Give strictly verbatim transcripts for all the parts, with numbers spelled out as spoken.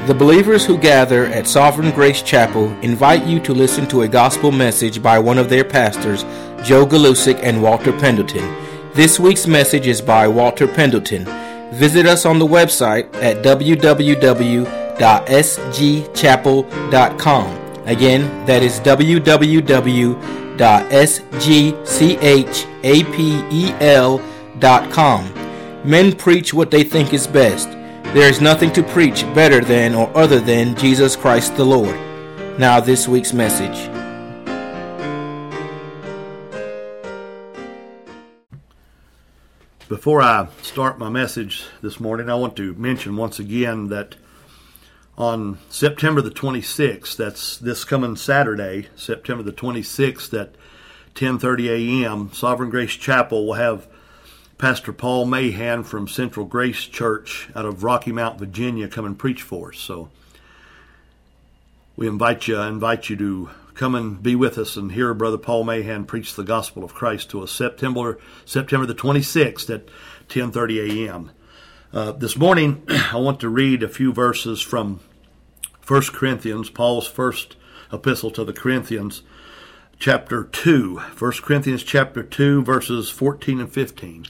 The believers who gather at Sovereign Grace Chapel invite you to listen to a gospel message by one of their pastors, Joe Galusic and Walter Pendleton. This week's message is by Walter Pendleton. Visit us on the website at w w w dot s g chapel dot com. Again, that is w w w dot s g chapel dot com. Men preach what they think is best. There is nothing to preach better than or other than Jesus Christ the Lord. Now this week's message. Before I start my message this morning, I want to mention once again that on September the twenty-sixth, that's this coming Saturday, September the twenty-sixth at ten thirty a.m., Sovereign Grace Chapel will have Pastor Paul Mahan from Central Grace Church out of Rocky Mount, Virginia, come and preach for us. So we invite you, I invite you to come and be with us and hear Brother Paul Mahan preach the gospel of Christ to us September September the twenty-sixth at ten thirty a.m. Uh, this morning, I want to read a few verses from First Corinthians, Paul's first epistle to the Corinthians, chapter two. First Corinthians chapter two, verses fourteen and fifteen.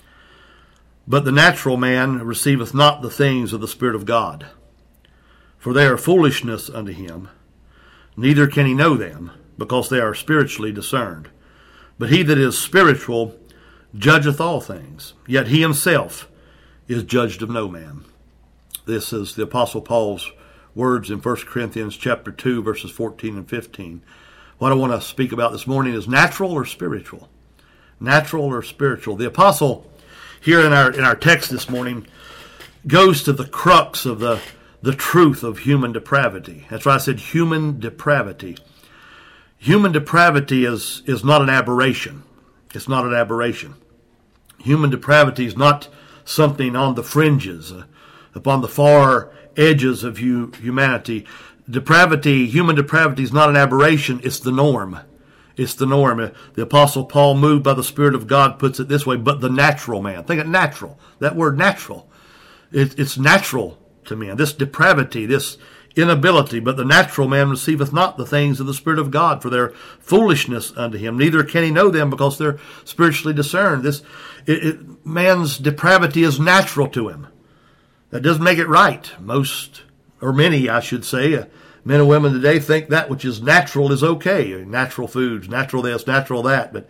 But the natural man receiveth not the things of the Spirit of God, for they are foolishness unto him, neither can he know them, because they are spiritually discerned. But he that is spiritual judgeth all things, yet he himself is judged of no man. This is the Apostle Paul's words in First Corinthians chapter two, verses fourteen and fifteen. What I want to speak about this morning is natural or spiritual. Natural or spiritual. The Apostle here in our in our text this morning goes to the crux of the, the truth of human depravity. That's why I said human depravity. Human depravity is, is not an aberration. It's not an aberration. Human depravity is not something on the fringes, uh, upon the far edges of hu- humanity. Depravity, human depravity is not an aberration, it's the norm. It's the norm. The Apostle Paul, moved by the Spirit of God, puts it this way, but the natural man. Think of natural. That word natural. It, it's natural to men. This depravity, this inability, but the natural man receiveth not the things of the Spirit of God, for their foolishness unto him. Neither can he know them, because they're spiritually discerned. This it, it, man's depravity is natural to him. That doesn't make it right. Most, or many, I should say, uh, men and women today think that which is natural is okay. Natural foods, natural this, natural that. But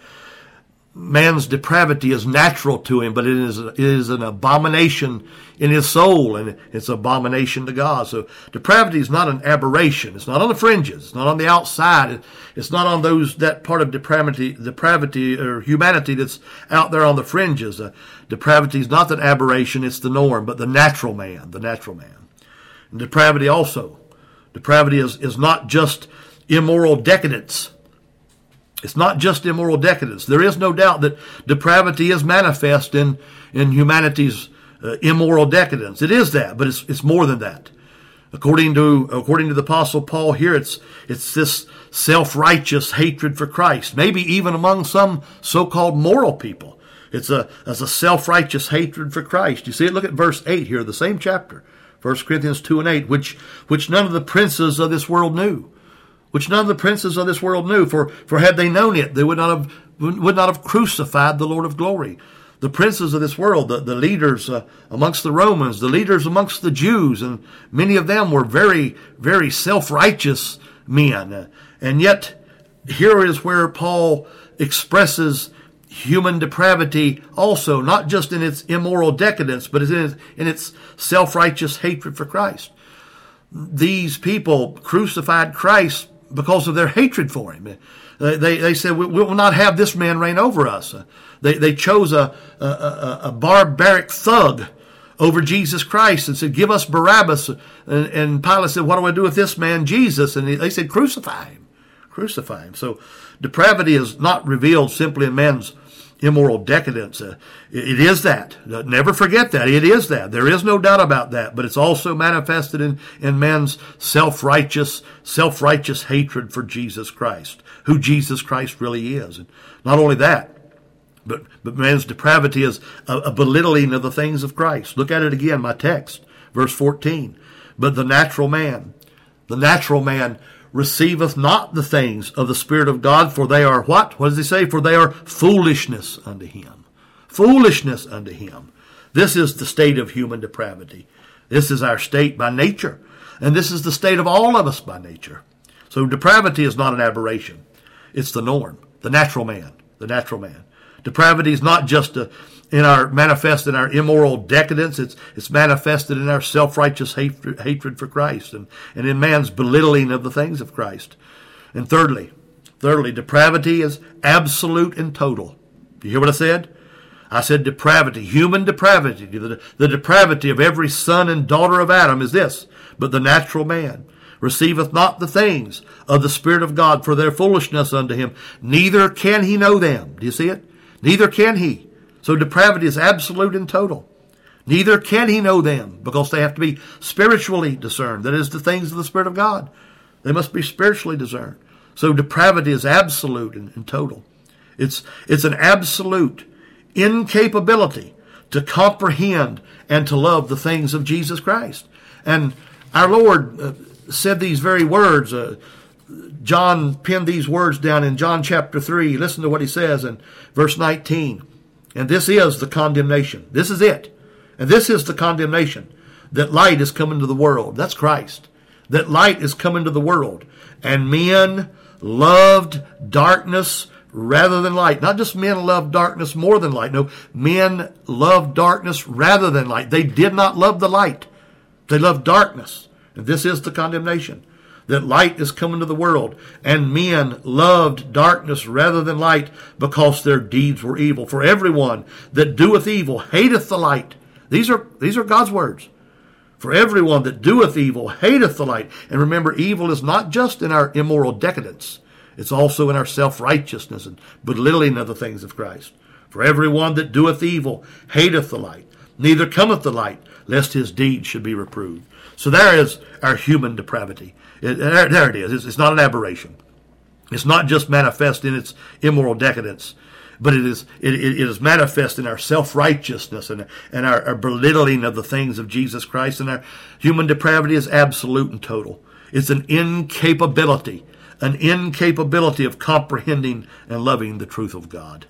man's depravity is natural to him, but it is, it is an abomination in his soul, and it's an abomination to God. So depravity is not an aberration. It's not on the fringes. It's not on the outside. It's not on those that part of depravity, depravity or humanity that's out there on the fringes. Uh, depravity is not an aberration. It's the norm, but the natural man, the natural man. And depravity also. Depravity is, is not just immoral decadence. It's not just immoral decadence. There is no doubt that depravity is manifest in, in humanity's uh, immoral decadence. It is that, but it's, it's more than that. According to, according to the Apostle Paul here, it's, it's this self-righteous hatred for Christ. Maybe even among some so-called moral people. It's a, it's a self-righteous hatred for Christ. You see it? Look at verse eight here, the same chapter. First Corinthians two and eight, which which none of the princes of this world knew. Which none of the princes of this world knew. For, for had they known it, they would not have would not have crucified the Lord of glory. The princes of this world, the, the leaders uh, amongst the Romans, the leaders amongst the Jews, and many of them were very, very self-righteous men. Uh, and yet, here is where Paul expresses human depravity also, not just in its immoral decadence, but in its, in its self-righteous hatred for Christ. These people crucified Christ because of their hatred for him. They, they, they said, we, we will not have this man reign over us. They, they chose a, a, a, a barbaric thug over Jesus Christ and said, give us Barabbas. And, and Pilate said, what do I do with this man, Jesus? And they said, crucify him. Crucify him. So depravity is not revealed simply in man's immoral decadence. Uh, it is that. Never forget that. It is that. There is no doubt about that. But it's also manifested in, in man's self-righteous, self-righteous hatred for Jesus Christ, who Jesus Christ really is. And not only that, but, but man's depravity is a, a belittling of the things of Christ. Look at it again, my text, verse fourteen. But the natural man, the natural man receiveth not the things of the Spirit of God, for they are what? What does he say? For they are foolishness unto him. Foolishness unto him. This is the state of human depravity. This is our state by nature. And this is the state of all of us by nature. So depravity is not an aberration. It's the norm. The natural man. The natural man. Depravity is not just a, in our manifest in our immoral decadence. It's it's manifested in our self-righteous hatred, hatred for Christ and, and in man's belittling of the things of Christ. And thirdly, thirdly, depravity is absolute and total. Do you hear what I said? I said depravity, human depravity. The, the depravity of every son and daughter of Adam is this: but the natural man receiveth not the things of the Spirit of God, for their foolishness unto him, neither can he know them. Do you see it? Neither can he. So depravity is absolute and total. Neither can he know them, because they have to be spiritually discerned. That is, the things of the Spirit of God. They must be spiritually discerned. So depravity is absolute and, and total. It's, it's an absolute incapability to comprehend and to love the things of Jesus Christ. And our Lord uh, said these very words. Uh, John penned these words down in John chapter three. Listen to what he says in verse nineteen. And this is the condemnation. This is it. And this is the condemnation. That light is come into the world. That's Christ. That light is come into the world. And men loved darkness rather than light. Not just men love darkness more than light. No, men love darkness rather than light. They did not love the light. They loved darkness. And this is the condemnation. That light is come into the world, and men loved darkness rather than light, because their deeds were evil. For everyone that doeth evil hateth the light. These are, these are God's words. For everyone that doeth evil hateth the light. And remember, evil is not just in our immoral decadence. It's also in our self-righteousness and belittling of the things of Christ. For everyone that doeth evil hateth the light, neither cometh the light, lest his deeds should be reproved. So there is our human depravity. It, there, there it is. It's, it's not an aberration. It's not just manifest in its immoral decadence, but it is it, it is manifest in our self-righteousness and, and our, our belittling of the things of Jesus Christ. And our human depravity is absolute and total. It's an incapability, an incapability of comprehending and loving the truth of God.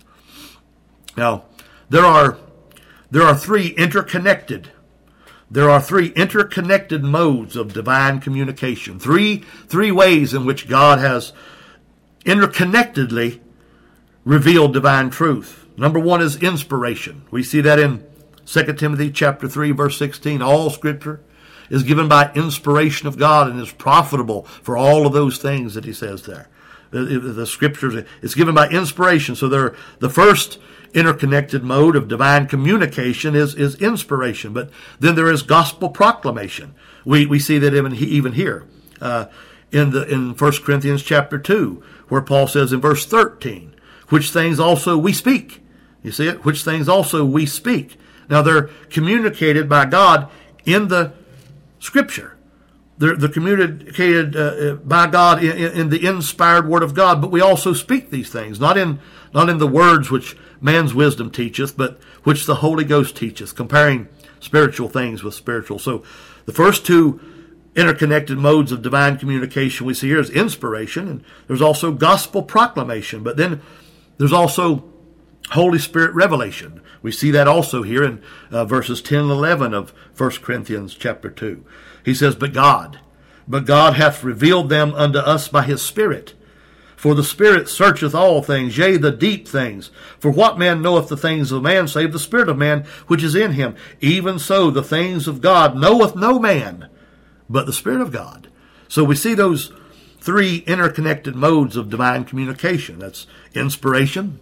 Now, there are there are three interconnected There are three interconnected modes of divine communication. Three, three ways in which God has interconnectedly revealed divine truth. Number one is inspiration. We see that in Second Timothy chapter three, verse sixteen. All Scripture is given by inspiration of God and is profitable for all of those things that he says there. The, the Scriptures, it's given by inspiration. So there, the first interconnected mode of divine communication is, is inspiration. But then there is gospel proclamation. We we see that even, even here uh, in the in First Corinthians chapter two, where Paul says in verse thirteen, which things also we speak. You see it? Which things also we speak. Now they're communicated by God in the Scripture. They're, they're communicated uh, by God in, in the inspired Word of God, but we also speak these things, not in not in the words which man's wisdom teacheth, but which the Holy Ghost teacheth, comparing spiritual things with spiritual. So the first two interconnected modes of divine communication we see here is inspiration, and there's also gospel proclamation, but then there's also Holy Spirit revelation. We see that also here in uh, verses ten and eleven of First Corinthians chapter two. He says, But God, but God hath revealed them unto us by his Spirit. For the Spirit searcheth all things, yea, the deep things. For what man knoweth the things of man, save the Spirit of man which is in him? Even so the things of God knoweth no man, but the Spirit of God. So we see those three interconnected modes of divine communication. That's inspiration,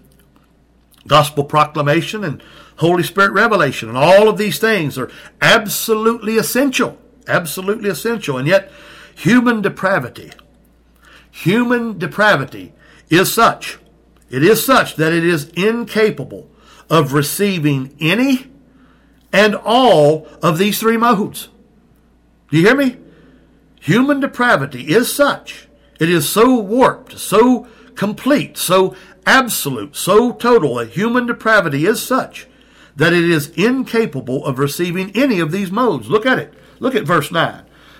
gospel proclamation, and Holy Spirit revelation. And all of these things are absolutely essential. Absolutely essential. And yet, human depravity, human depravity is such, it is such that it is incapable of receiving any and all of these three modes. Do you hear me? Human depravity is such, it is so warped, so complete, so absolute, so total, that human depravity is such that it is incapable of receiving any of these modes. Look at it. Look at verse nine.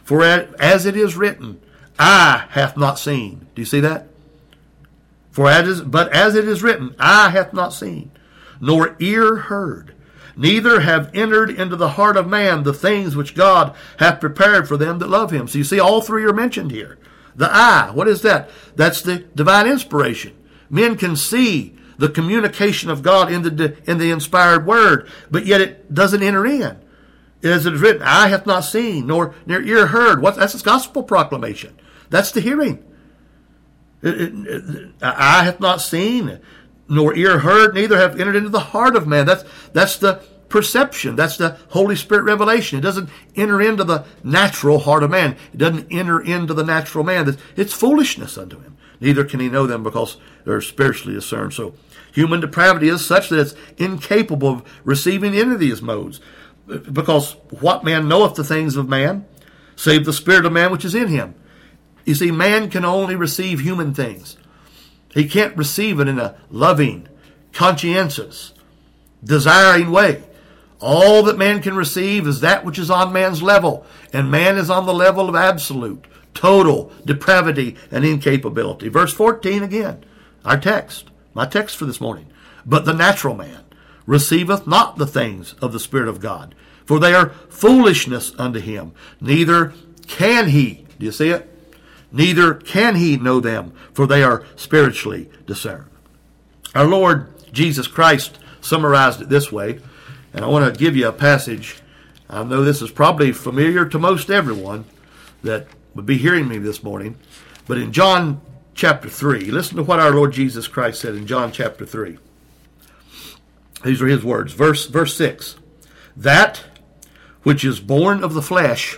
For as it is written, eye hath not seen. Do you see that? For as, but as it is written, eye hath not seen, nor ear heard, neither have entered into the heart of man the things which God hath prepared for them that love him. So you see, all three are mentioned here. The eye, what is that? That's the divine inspiration. Men can see the communication of God in the in the inspired word, but yet it doesn't enter in. As it is written, eye hath not seen, nor, nor ear heard. What? That's the gospel proclamation. That's the hearing. It, it, it, eye hath not seen, nor ear heard, neither have entered into the heart of man. That's that's the perception. That's the Holy Spirit revelation. It doesn't enter into the natural heart of man. It doesn't enter into the natural man. It's foolishness unto him. Neither can he know them because they're spiritually discerned. So human depravity is such that it's incapable of receiving any of these modes. Because what man knoweth the things of man, save the spirit of man which is in him? You see, man can only receive human things. He can't receive it in a loving, conscientious, desiring way. All that man can receive is that which is on man's level. And man is on the level of absolute, total depravity and incapability. Verse fourteen again, our text, my text for this morning. But the natural man receiveth not the things of the Spirit of God, for they are foolishness unto him. Neither can he, do you see it? Neither can he know them, for they are spiritually discerned. Our Lord Jesus Christ summarized it this way, and I want to give you a passage. I know this is probably familiar to most everyone that would be hearing me this morning, but in John chapter three, listen to what our Lord Jesus Christ said in John chapter three. These are his words. Verse, verse six. That which is born of the flesh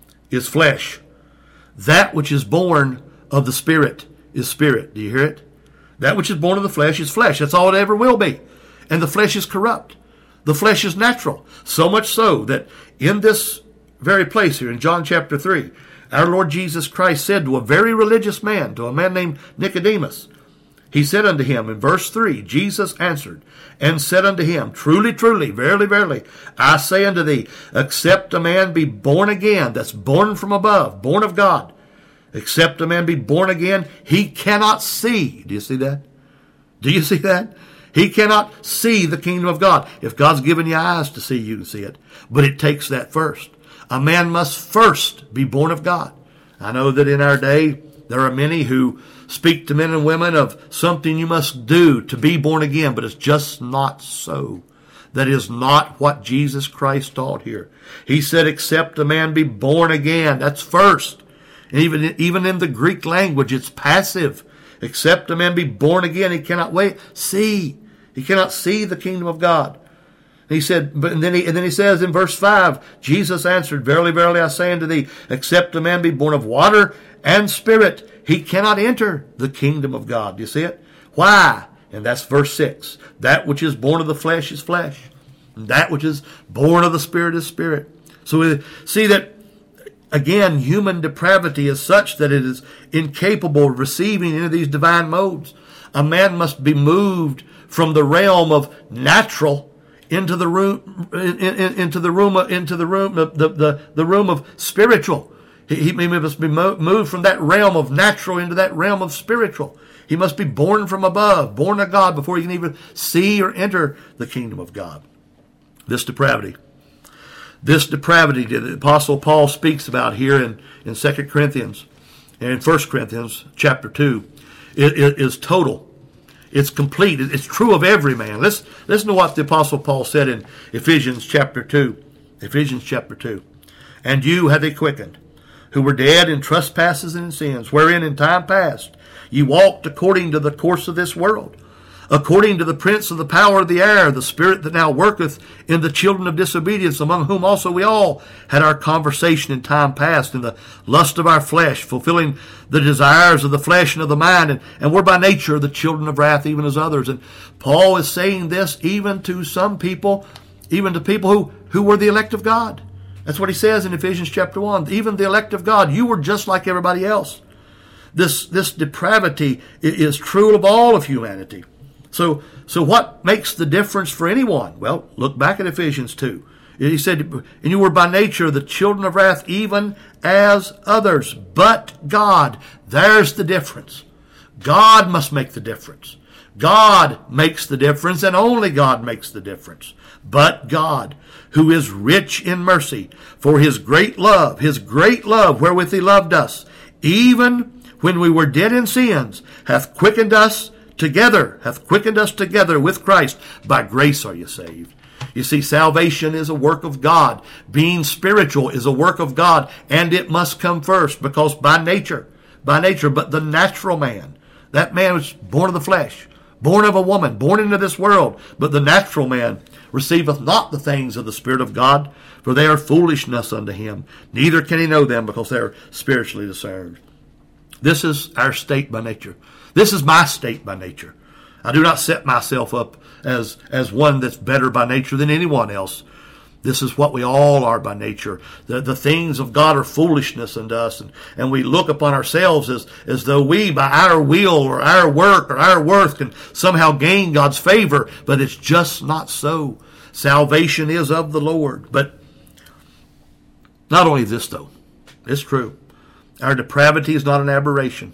is flesh. That which is born of the Spirit is spirit. Do you hear it? That which is born of the flesh is flesh. That's all it ever will be. And the flesh is corrupt. The flesh is natural. So much so that in this very place here in John chapter three, our Lord Jesus Christ said to a very religious man, to a man named Nicodemus, he said unto him in verse three, Jesus answered and said unto him, Truly, truly, verily, verily, I say unto thee, except a man be born again, that's born from above, born of God, except a man be born again, he cannot see. Do you see that? Do you see that? He cannot see the kingdom of God. If God's given you eyes to see, you can see it. But it takes that first. A man must first be born of God. I know that in our day, there are many who speak to men and women of something you must do to be born again, but it's just not so. That is not what Jesus Christ taught here. He said, except a man be born again. That's first. And even, even in the Greek language, it's passive. Except a man be born again, he cannot wait. See. He cannot see the kingdom of God. He said, but and then he and then he says in verse five, Jesus answered, Verily, verily, I say unto thee, except a man be born of water and spirit, he cannot enter the kingdom of God. Do you see it? Why? And that's verse six. That which is born of the flesh is flesh. And that which is born of the Spirit is spirit. So we see that, again, human depravity is such that it is incapable of receiving any of these divine modes. A man must be moved from the realm of natural into the room, in, in, into the room, into the room, the, the, the room of spiritual. He, he must be moved from that realm of natural into that realm of spiritual. He must be born from above, born of God, before he can even see or enter the kingdom of God. This depravity. This depravity that the Apostle Paul speaks about here in, in Second Corinthians and in First Corinthians chapter two it, it is total. It's complete. It's true of every man. Listen, listen to what the Apostle Paul said in Ephesians chapter two. Ephesians chapter two. And you have he quickened, who were dead in trespasses and in sins, wherein in time past ye walked according to the course of this world, according to the prince of the power of the air, the spirit that now worketh in the children of disobedience, among whom also we all had our conversation in time past, in the lust of our flesh, fulfilling the desires of the flesh and of the mind, and, and were by nature the children of wrath, even as others. And Paul is saying this even to some people, even to people who, who were the elect of God. That's what he says in Ephesians chapter one. Even the elect of God, you were just like everybody else. This, this depravity is true of all of humanity. So, so what makes the difference for anyone? Well, look back at Ephesians two. He said, and you were by nature the children of wrath, even as others. But God, there's the difference. God must make the difference. God makes the difference, and only God makes the difference. But God, who is rich in mercy, for his great love, his great love wherewith he loved us, even when we were dead in sins, hath quickened us together, hath quickened us together with Christ. By grace are you saved. You see, salvation is a work of God. Being spiritual is a work of God, and it must come first, because by nature, by nature, but the natural man, that man was born of the flesh, born of a woman, born into this world, but the natural man receiveth not the things of the Spirit of God, for they are foolishness unto him. Neither can he know them, because they are spiritually discerned. This is our state by nature. This is my state by nature. I do not set myself up as, as one that's better by nature than anyone else. This is what we all are by nature. The, the things of God are foolishness unto us, and, and we look upon ourselves as, as though we, by our will or our work or our worth, can somehow gain God's favor, but it's just not so. Salvation is of the Lord. But not only this, though. It's true. Our depravity is not an aberration.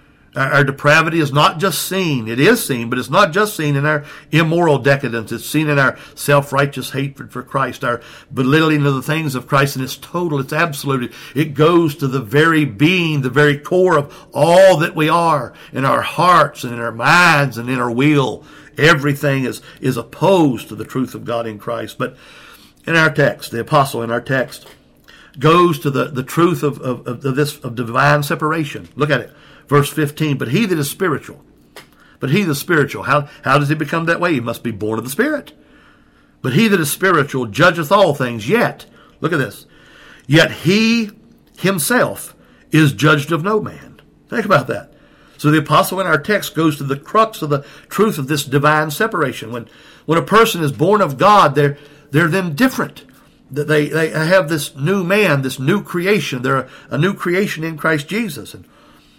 Our depravity is not just seen. It is seen, but it's not just seen in our immoral decadence. It's seen in our self-righteous hatred for Christ, our belittling of the things of Christ, and it's total, it's absolute. It goes to the very being, the very core of all that we are, in our hearts and in our minds and in our will. Everything is, is opposed to the truth of God in Christ. But in our text, the apostle in our text goes to the, the truth of, of, of this of divine separation. Look at it. Verse fifteen, but he that is spiritual, but he that is spiritual, how, how does he become that way? He must be born of the Spirit. But he that is spiritual judgeth all things, yet, look at this, yet he himself is judged of no man. Think about that. So the apostle in our text goes to the crux of the truth of this divine separation. When, when a person is born of God, they're, they're then different. They, they have this new man, this new creation. They're a, a new creation in Christ Jesus. And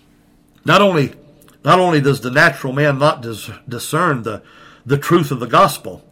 Not only, not only does the natural man not dis- discern the, the truth of the gospel,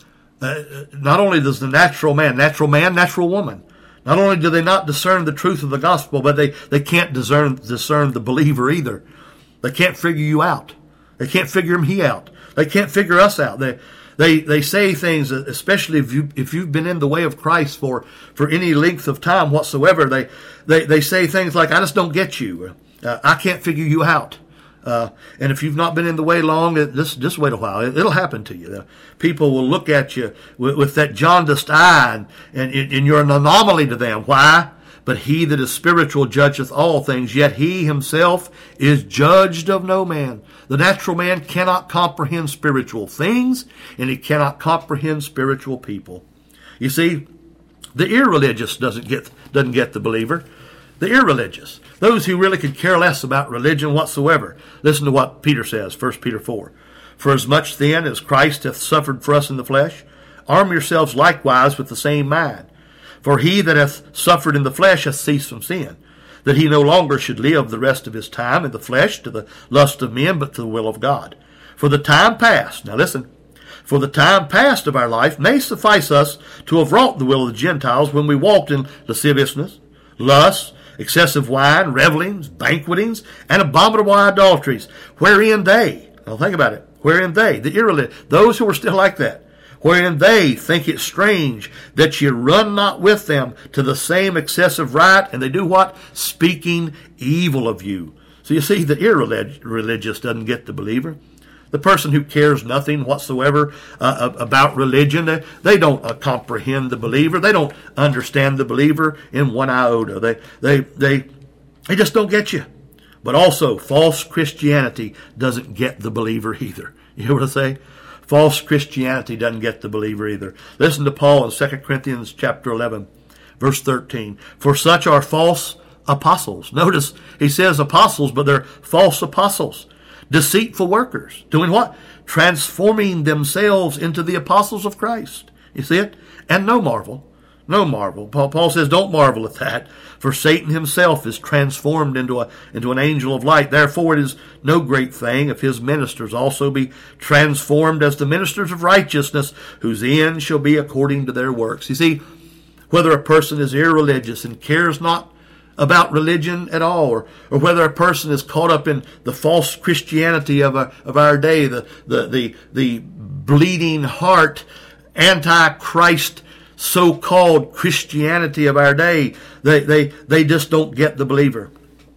uh, not only does the natural man, natural man, natural woman, not only do they not discern the truth of the gospel, but they, they can't discern, discern the believer either. They can't figure you out. They can't figure him he out. They can't figure us out. They, they, they say things, especially if you, if you've been in the way of Christ for, for any length of time whatsoever, they, they, they say things like, I just don't get you. Uh, I can't figure you out. Uh, and if you've not been in the way long, it, just, just wait a while. It, it'll happen to you. Uh, people will look at you with, with that jaundiced eye, and, and, and you're an anomaly to them. Why? But he that is spiritual judgeth all things, yet he himself is judged of no man. The natural man cannot comprehend spiritual things, and he cannot comprehend spiritual people. You see, the irreligious doesn't get, doesn't get the believer. The irreligious, those who really could care less about religion whatsoever. Listen to what Peter says, First Peter four. For as much then as Christ hath suffered for us in the flesh, arm yourselves likewise with the same mind. For he that hath suffered in the flesh hath ceased from sin, that he no longer should live the rest of his time in the flesh to the lust of men, but to the will of God. For the time past, now listen, for the time past of our life may suffice us to have wrought the will of the Gentiles when we walked in lasciviousness, lust, excessive wine, revelings, banquetings, and abominable idolatries, wherein they, now think about it, wherein they, the irreligious, those who are still like that, wherein they think it strange that ye run not with them to the same excessive rite, and they do what? Speaking evil of you. So you see, the irreligious doesn't get the believer. The person who cares nothing whatsoever uh, about religion, they, they don't uh, comprehend the believer. They don't understand the believer in one iota. They, they, they, they just don't get you. But also, false Christianity doesn't get the believer either. You hear what I say? False Christianity doesn't get the believer either. Listen to Paul in Second Corinthians chapter eleven, verse thirteen. For such are false apostles. Notice he says apostles, but they're false apostles. Deceitful workers. Doing what? Transforming themselves into the apostles of Christ. You see it? And no marvel. No marvel. Paul, Paul says, don't marvel at that. For Satan himself is transformed into a into an angel of light. Therefore it is no great thing if his ministers also be transformed as the ministers of righteousness, whose end shall be according to their works. You see, whether a person is irreligious and cares not about religion at all, or, or whether a person is caught up in the false Christianity of our, of our day, the, the, the, the bleeding heart, anti-Christ, so-called Christianity of our day. They, they, they just don't get the believer.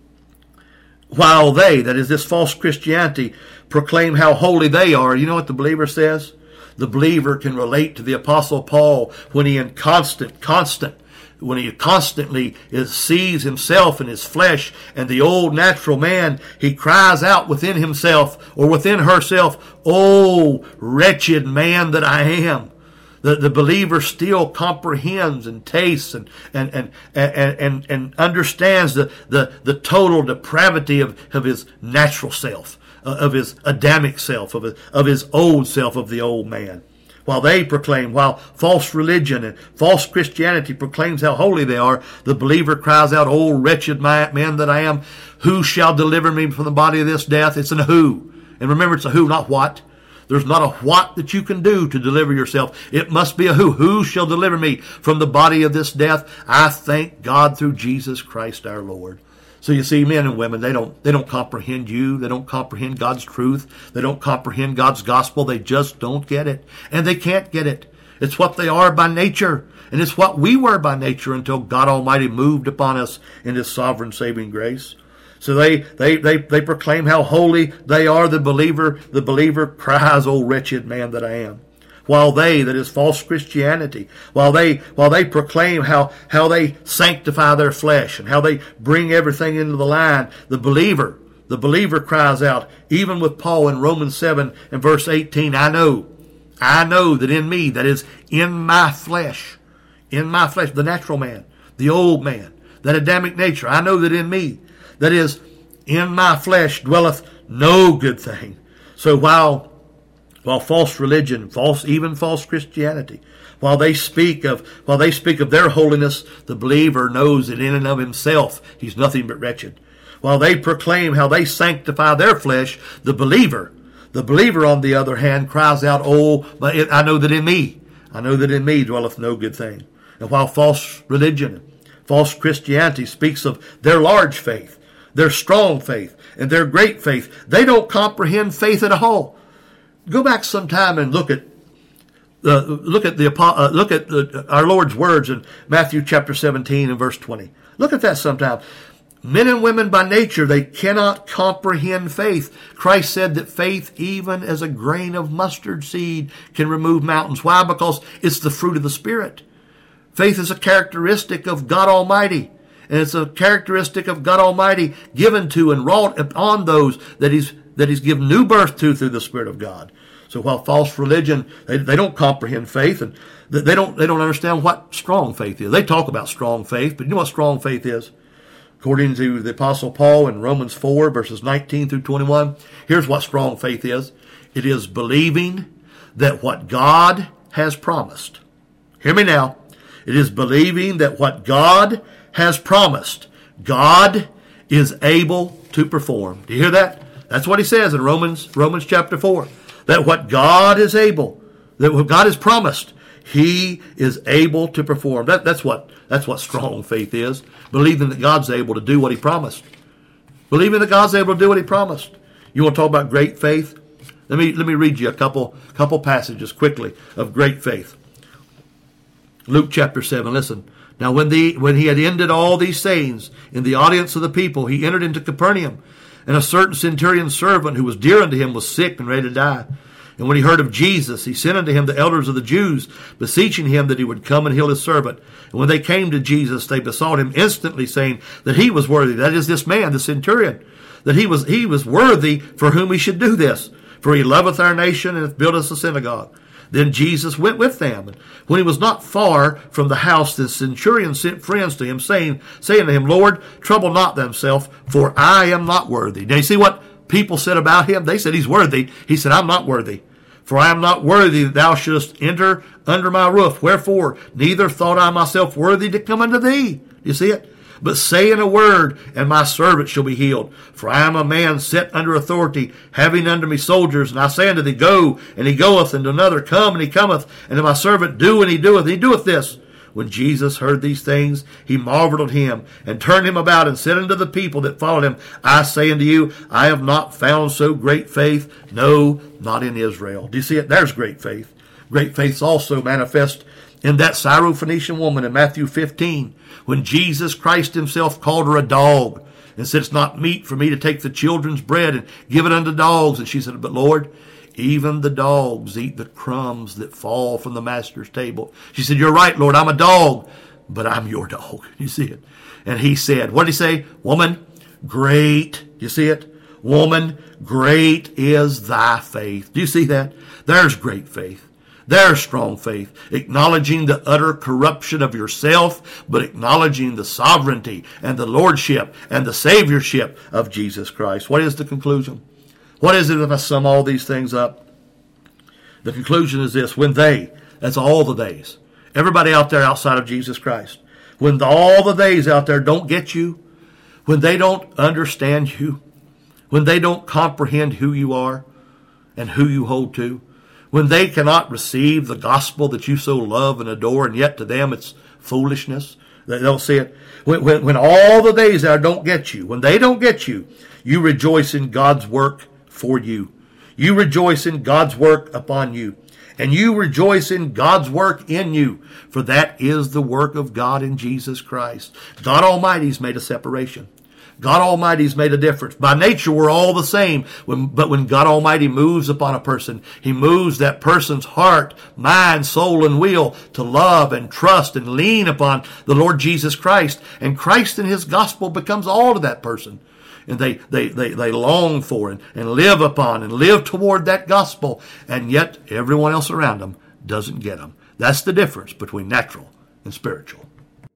While they, that is this false Christianity, proclaim how holy they are, you know what the believer says? The believer can relate to the Apostle Paul when he in constant, constant, when he constantly is, sees himself in his flesh and the old natural man, he cries out within himself or within herself, "Oh, wretched man that I am." The, the believer still comprehends and tastes and and and and, and, and understands the, the, the total depravity of, of his natural self, uh, of his Adamic self, of his, of his old self, of the old man. While they proclaim, while false religion and false Christianity proclaims how holy they are, the believer cries out, "Oh, wretched man that I am, who shall deliver me from the body of this death?" It's an who. And remember, it's a who, not what. There's not a what that you can do to deliver yourself. It must be a who. Who shall deliver me from the body of this death? I thank God through Jesus Christ our Lord. So you see, men and women, they don't they don't comprehend you. They don't comprehend God's truth. They don't comprehend God's gospel. They just don't get it. And they can't get it. It's what they are by nature. And it's what we were by nature until God Almighty moved upon us in His sovereign saving grace. So they, they, they, they proclaim how holy they are. The believer, the believer cries, "Oh, wretched man that I am." While they, that is false Christianity, while they, while they proclaim how, how they sanctify their flesh and how they bring everything into the line, the believer, the believer cries out, even with Paul in Romans seven and verse eighteen, I know, I know that in me, that is in my flesh, in my flesh, the natural man, the old man, that Adamic nature, I know that in me, that is, in my flesh dwelleth no good thing. So while while false religion, false even false Christianity, while they speak of while they speak of their holiness, the believer knows that in and of himself he's nothing but wretched. While they proclaim how they sanctify their flesh, the believer, the believer on the other hand cries out, "Oh, but I know that in me, I know that in me dwelleth no good thing." And while false religion, false Christianity speaks of their large faith, their strong faith, and their great faith, they don't comprehend faith at all. Go back sometime and look at uh, look at the uh, look at the, our Lord's words in Matthew chapter seventeen and verse twenty. Look at that sometime. Men and women by nature, they cannot comprehend faith. Christ said that faith, even as a grain of mustard seed, can remove mountains. Why? Because it's the fruit of the Spirit. Faith is a characteristic of God Almighty. And it's a characteristic of God Almighty given to and wrought upon those that He's that He's given new birth to through the Spirit of God. So while false religion, they, they don't comprehend faith, and they don't they don't understand what strong faith is. They talk about strong faith, but you know what strong faith is? According to the Apostle Paul in Romans four, verses nineteen through twenty-one, here's what strong faith is. It is believing that what God has promised. Hear me now. It is believing that what God has promised, God is able to perform. Do you hear that? That's what he says in Romans, Romans chapter four. That what God is able, that what God has promised, He is able to perform. That, that's what that's what strong faith is. Believing that God's able to do what He promised. Believing that God's able to do what He promised. You want to talk about great faith? Let me let me read you a couple couple passages quickly of great faith. Luke chapter seven, listen. Now when the when he had ended all these sayings in the audience of the people, he entered into Capernaum, and a certain centurion's servant who was dear unto him was sick and ready to die. And when he heard of Jesus, he sent unto him the elders of the Jews, beseeching him that he would come and heal his servant. And when they came to Jesus, they besought him instantly, saying that he was worthy, that is this man, the centurion, that he was he was worthy for whom he should do this. For he loveth our nation and hath built us a synagogue. Then Jesus went with them. And when he was not far from the house, the centurion sent friends to him, saying, saying to him, Lord, trouble not thyself, for I am not worthy. Now you see what people said about him? They said he's worthy. He said, I'm not worthy. For I am not worthy that thou shouldest enter under my roof. Wherefore, neither thought I myself worthy to come unto thee. You see it? But say in a word, and my servant shall be healed. For I am a man set under authority, having under me soldiers. And I say unto thee, go, and he goeth, and to another, come, and he cometh. And to my servant, do, and he doeth. And he doeth this. When Jesus heard these things, he marveled at him, and turned him about, and said unto the people that followed him, I say unto you, I have not found so great faith, no, not in Israel. Do you see it? There's great faith. Great faith also manifest in that Syrophoenician woman in Matthew fifteen, when Jesus Christ himself called her a dog, and said, it's not meet for me to take the children's bread and give it unto dogs. And she said, but Lord, even the dogs eat the crumbs that fall from the master's table. She said, you're right, Lord, I'm a dog, but I'm your dog. You see it? And he said, what did he say? Woman, great. You see it? Woman, great is thy faith. Do you see that? There's great faith. There's strong faith, acknowledging the utter corruption of yourself, but acknowledging the sovereignty and the lordship and the saviorship of Jesus Christ. What is the conclusion? What is it if I sum all these things up? The conclusion is this: when they, that's all the days, everybody out there outside of Jesus Christ, when the, all the days out there don't get you, when they don't understand you, when they don't comprehend who you are and who you hold to, when they cannot receive the gospel that you so love and adore, and yet to them it's foolishness, they don't see it. When, when, when all the days there don't get you, when they don't get you, you rejoice in God's work for you. You rejoice in God's work upon you. And you rejoice in God's work in you. For that is the work of God in Jesus Christ. God Almighty's made a separation. God Almighty's made a difference. By nature, we're all the same. When, but when God Almighty moves upon a person, he moves that person's heart, mind, soul, and will to love and trust and lean upon the Lord Jesus Christ. And Christ and his gospel becomes all to that person. And they, they, they, they long for and, and live upon and live toward that gospel. And yet everyone else around them doesn't get them. That's the difference between natural and spiritual.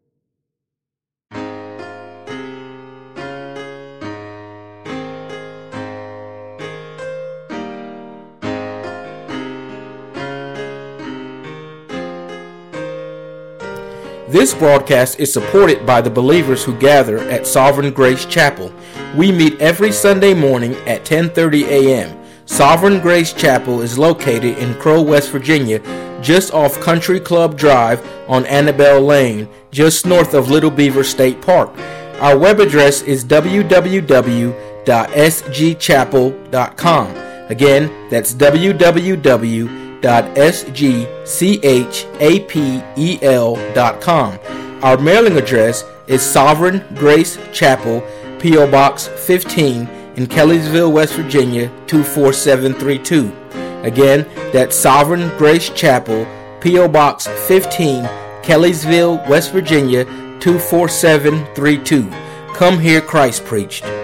This broadcast is supported by the believers who gather at Sovereign Grace Chapel. We meet every Sunday morning at ten thirty a.m. Sovereign Grace Chapel is located in Crow, West Virginia, just off Country Club Drive on Annabelle Lane, just north of Little Beaver State Park. Our web address is w w w dot s g chapel dot com. Again, that's w w w dot s g chapel dot com. Our mailing address is Sovereign Grace Chapel, P O Box fifteen in Kellysville, West Virginia two four seven three two. Again, that's Sovereign Grace Chapel, P O Box fifteen, Kellysville, West Virginia two four seven three two. Come hear Christ preached.